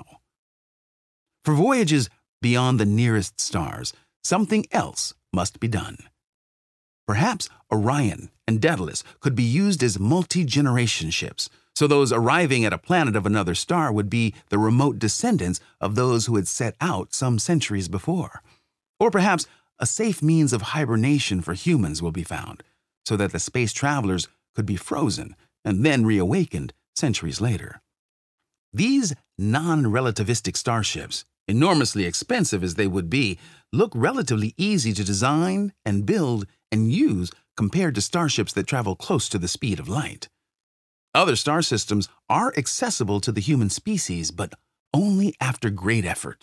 For voyages beyond the nearest stars, something else must be done. Perhaps Orion and Daedalus could be used as multi-generation ships, so those arriving at a planet of another star would be the remote descendants of those who had set out some centuries before. Or perhaps a safe means of hibernation for humans will be found, so that the space travelers could be frozen and then reawakened centuries later. These non-relativistic starships, enormously expensive as they would be, look relatively easy to design and build and use compared to starships that travel close to the speed of light. Other star systems are accessible to the human species, but only after great effort.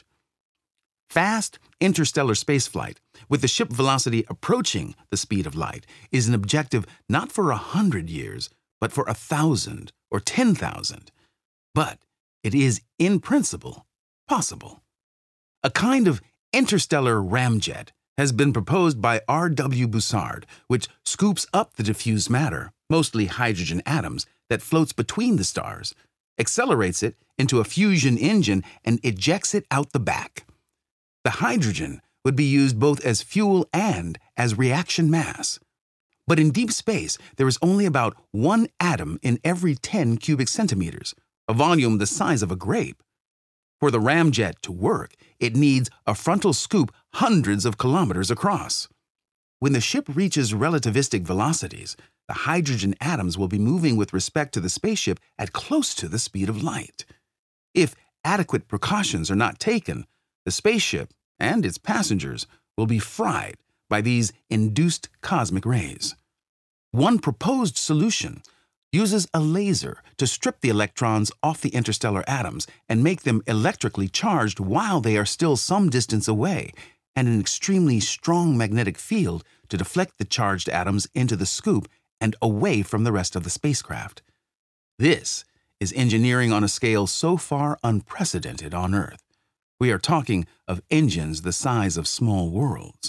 Fast interstellar spaceflight, with the ship velocity approaching the speed of light, is an objective not for a hundred years, but for a thousand or ten thousand. But it is, in principle, possible. A kind of interstellar ramjet has been proposed by R W Bussard, which scoops up the diffuse matter, mostly hydrogen atoms, that floats between the stars, accelerates it into a fusion engine, and ejects it out the back. The hydrogen would be used both as fuel and as reaction mass. But in deep space, there is only about one atom in every ten cubic centimeters, a volume the size of a grape. For the ramjet to work, it needs a frontal scoop hundreds of kilometers across. When the ship reaches relativistic velocities, the hydrogen atoms will be moving with respect to the spaceship at close to the speed of light. If adequate precautions are not taken, the spaceship and its passengers will be fried by these induced cosmic rays. One proposed solution uses a laser to strip the electrons off the interstellar atoms and make them electrically charged while they are still some distance away, and an extremely strong magnetic field to deflect the charged atoms into the scoop and away from the rest of the spacecraft. This is engineering on a scale so far unprecedented on Earth. We are talking of engines the size of small worlds.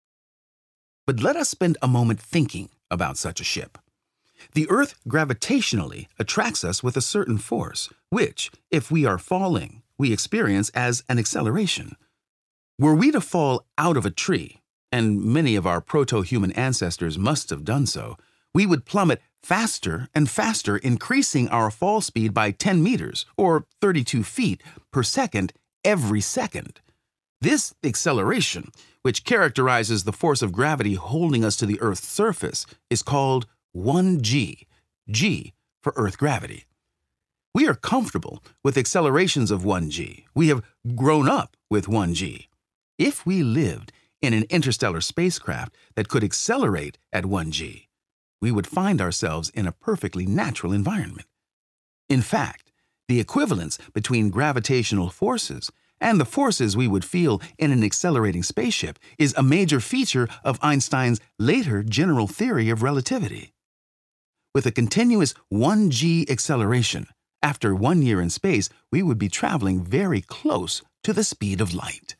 But let us spend a moment thinking about such a ship. The Earth gravitationally attracts us with a certain force, which, if we are falling, we experience as an acceleration. Were we to fall out of a tree, and many of our proto-human ancestors must have done so, we would plummet faster and faster, increasing our fall speed by ten meters, or thirty-two feet, per second every second. This acceleration, which characterizes the force of gravity holding us to the Earth's surface, is called one G, G for Earth gravity. We are comfortable with accelerations of one G. We have grown up with one G. If we lived in an interstellar spacecraft that could accelerate at one G, we would find ourselves in a perfectly natural environment. In fact, the equivalence between gravitational forces and the forces we would feel in an accelerating spaceship is a major feature of Einstein's later general theory of relativity. With a continuous one G acceleration, after one year in space, we would be traveling very close to the speed of light.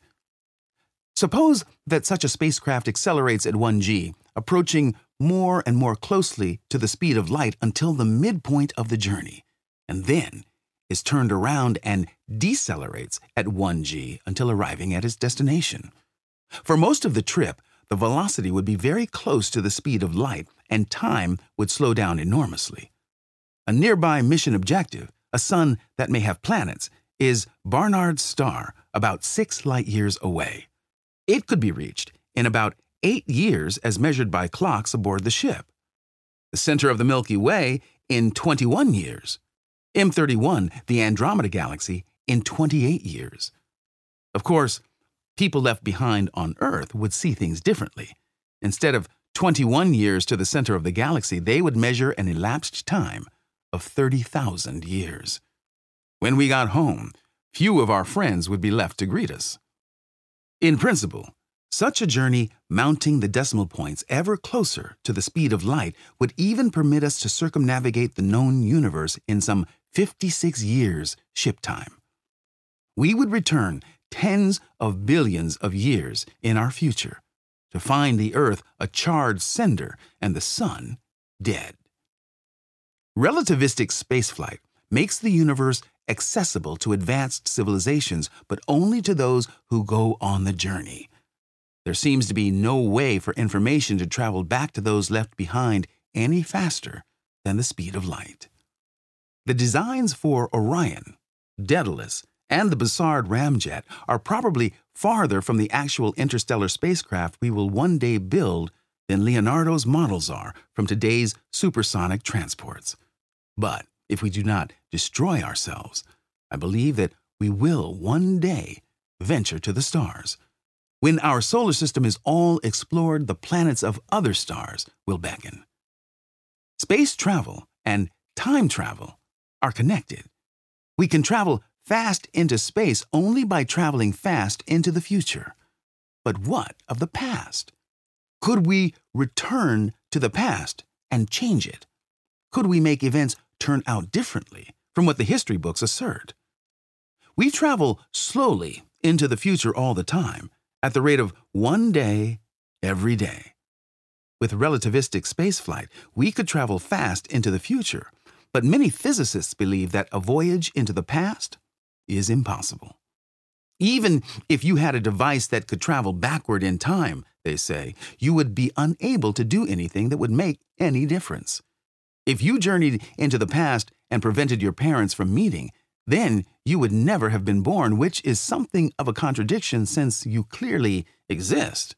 Suppose that such a spacecraft accelerates at one G, approaching more and more closely to the speed of light until the midpoint of the journey, and then is turned around and decelerates at one G until arriving at its destination. For most of the trip, the velocity would be very close to the speed of light, and time would slow down enormously. A nearby mission objective, a sun that may have planets, is Barnard's star, about six light-years away. It could be reached in about eight years as measured by clocks aboard the ship. The center of the Milky Way in twenty-one years. M thirty-one, the Andromeda Galaxy, in twenty-eight years. Of course, people left behind on Earth would see things differently. Instead of twenty-one years to the center of the galaxy, they would measure an elapsed time of thirty thousand years. When we got home, few of our friends would be left to greet us. In principle, such a journey mounting the decimal points ever closer to the speed of light would even permit us to circumnavigate the known universe in some fifty-six years ship time. We would return tens of billions of years in our future to find the Earth a charred cinder and the Sun dead. Relativistic spaceflight makes the universe accessible to advanced civilizations, but only to those who go on the journey. There seems to be no way for information to travel back to those left behind any faster than the speed of light. The designs for Orion, Daedalus, and the Bussard ramjet are probably farther from the actual interstellar spacecraft we will one day build than Leonardo's models are from today's supersonic transports. But if we do not destroy ourselves, I believe that we will one day venture to the stars. When our solar system is all explored, the planets of other stars will beckon. Space travel and time travel are connected. We can travel fast into space only by traveling fast into the future. But what of the past? Could we return to the past and change it? Could we make events turn out differently from what the history books assert? We travel slowly into the future all the time, at the rate of one day every day. With relativistic spaceflight, we could travel fast into the future, but many physicists believe that a voyage into the past is impossible. Even if you had a device that could travel backward in time, they say, you would be unable to do anything that would make any difference. If you journeyed into the past and prevented your parents from meeting, then you would never have been born, which is something of a contradiction since you clearly exist.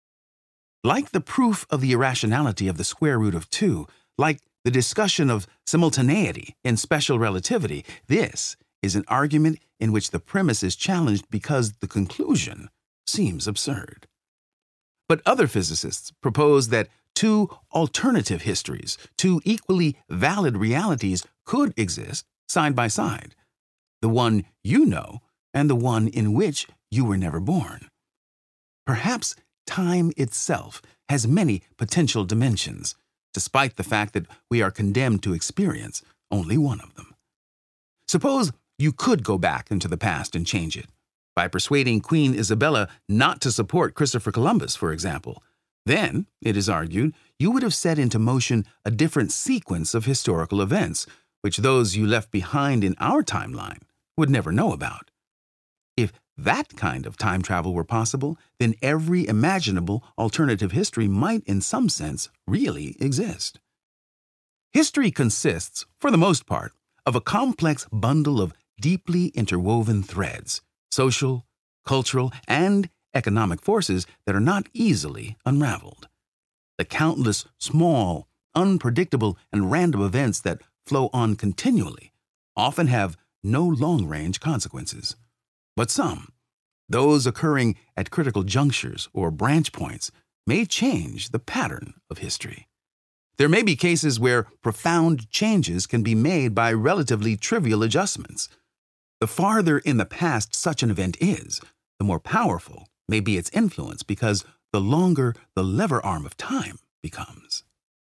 Like the proof of the irrationality of the square root of two, like the discussion of simultaneity in special relativity, this is an argument in which the premise is challenged because the conclusion seems absurd. But other physicists propose that two alternative histories, two equally valid realities, could exist side by side, the one you know and the one in which you were never born. Perhaps time itself has many potential dimensions, despite the fact that we are condemned to experience only one of them. Suppose you could go back into the past and change it, by persuading Queen Isabella not to support Christopher Columbus, for example. Then, it is argued, you would have set into motion a different sequence of historical events, which those you left behind in our timeline would never know about. If that kind of time travel were possible, then every imaginable alternative history might, in some sense, really exist. History consists, for the most part, of a complex bundle of deeply interwoven threads, social, cultural, and economic forces that are not easily unraveled. The countless small, unpredictable, and random events that flow on continually often have no long-range consequences. But some, Those occurring at critical junctures or branch points may change the pattern of history. There may be cases where profound changes can be made by relatively trivial adjustments. The farther in the past such an event is, the more powerful may be its influence because the longer the lever arm of time becomes.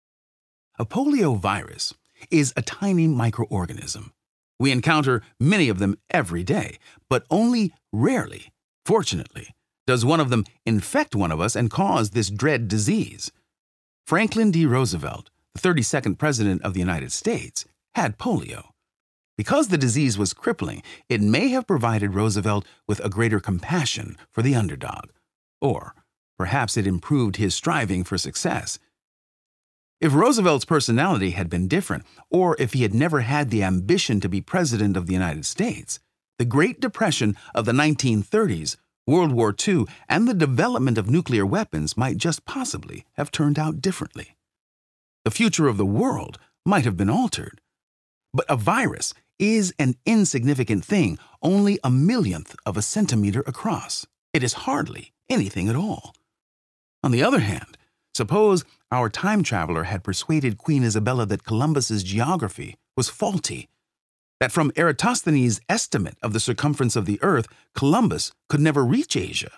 A poliovirus is a tiny microorganism. We encounter many of them every day, but only rarely, fortunately, does one of them infect one of us and cause this dread disease. Franklin D. Roosevelt, the thirty-second President of the United States, had polio. Because the disease was crippling, it may have provided Roosevelt with a greater compassion for the underdog, or perhaps it improved his striving for success. If Roosevelt's personality had been different, or if he had never had the ambition to be President of the United States, the Great Depression of the nineteen thirties, World War Two, and the development of nuclear weapons might just possibly have turned out differently. The future of the world might have been altered. But a virus is an insignificant thing, only a millionth of a centimeter across. It is hardly anything at all. On the other hand, suppose our time traveler had persuaded Queen Isabella that Columbus's geography was faulty, that from Eratosthenes' estimate of the circumference of the Earth, Columbus could never reach Asia.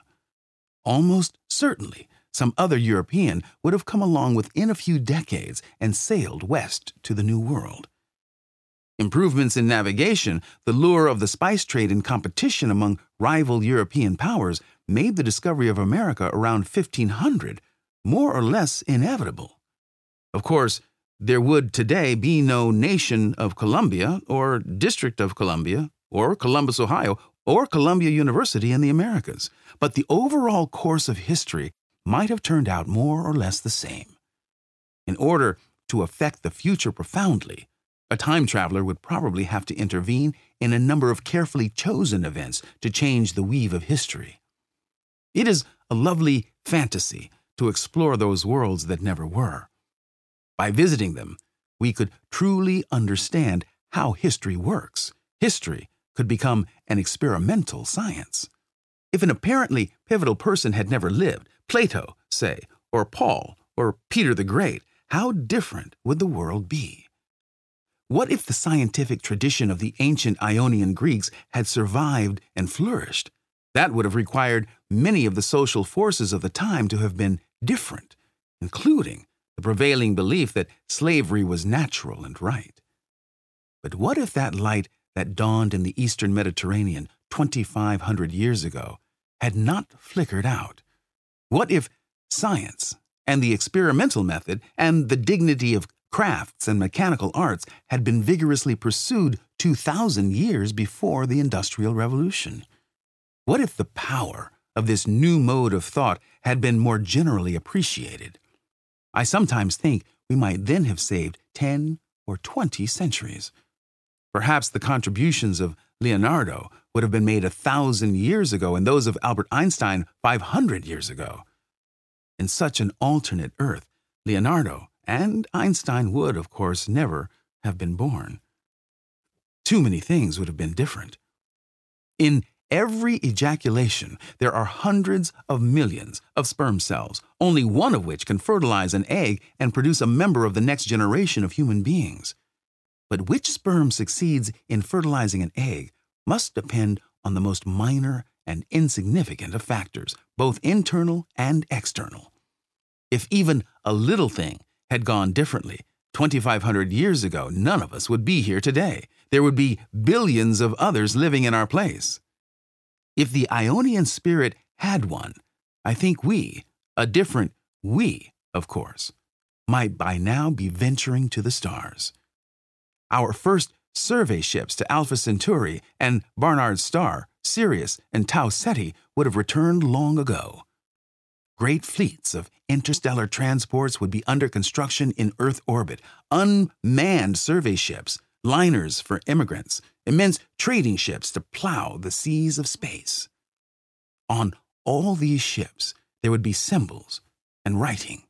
Almost certainly, some other European would have come along within a few decades and sailed west to the New World. Improvements in navigation, the lure of the spice trade and competition among rival European powers made the discovery of America around fifteen hundred more or less inevitable. Of course, there would today be no nation of Columbia or District of Columbia or Columbus, Ohio, or Columbia University in the Americas, but the overall course of history might have turned out more or less the same. In order to affect the future profoundly, a time traveler would probably have to intervene in a number of carefully chosen events to change the weave of history. It is a lovely fantasy to explore those worlds that never were. By visiting them, we could truly understand how history works. History could become an experimental science. If an apparently pivotal person had never lived, Plato, say, or Paul, or Peter the Great, how different would the world be? What if the scientific tradition of the ancient Ionian Greeks had survived and flourished? That would have required many of the social forces of the time to have been different, including the prevailing belief that slavery was natural and right. But what if that light that dawned in the eastern Mediterranean twenty-five hundred years ago had not flickered out? What if science and the experimental method and the dignity of crafts and mechanical arts had been vigorously pursued two thousand years before the Industrial Revolution? What if the power of this new mode of thought had been more generally appreciated? I sometimes think we might then have saved ten or twenty centuries. Perhaps the contributions of Leonardo would have been made a thousand years ago and those of Albert Einstein five hundred years ago. In such an alternate Earth, Leonardo and Einstein would, of course, never have been born. Too many things would have been different. In every ejaculation, there are hundreds of millions of sperm cells, only one of which can fertilize an egg and produce a member of the next generation of human beings. But which sperm succeeds in fertilizing an egg must depend on the most minor and insignificant of factors, both internal and external. If even a little thing had gone differently, twenty-five hundred years ago, none of us would be here today. There would be billions of others living in our place. If the Ionian spirit had one, I think we, a different we, of course, might by now be venturing to the stars. Our first survey ships to Alpha Centauri and Barnard's Star, Sirius, and Tau Ceti would have returned long ago. Great fleets of interstellar transports would be under construction in Earth orbit, unmanned survey ships, liners for immigrants, immense trading ships to plow the seas of space. On all these ships, there would be symbols and writing.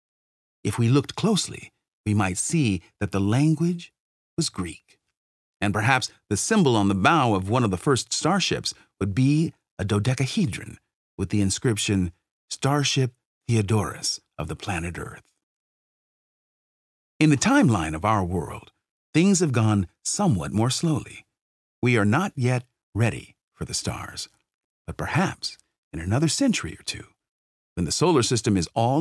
If we looked closely, we might see that the language was Greek, and perhaps the symbol on the bow of one of the first starships would be a dodecahedron with the inscription Starship Theodorus of the planet Earth. In the timeline of our world, things have gone somewhat more slowly. We are not yet ready for the stars, but perhaps in another century or two, when the solar system is all